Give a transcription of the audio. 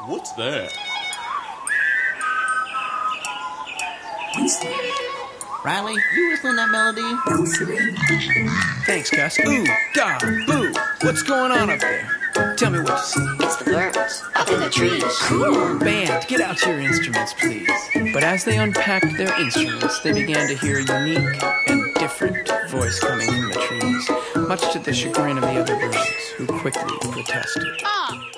What's that? Riley, you whistling that melody? Thanks, Gus. Ooh, gah, boo. What's going on up there? Tell me what you see. It's the birds up in the trees. Cool. Band, get out your instruments, please. But as they unpacked their instruments, they began to hear a unique and different voice coming from the trees, much to the chagrin of the other birds, who quickly protested. Ah,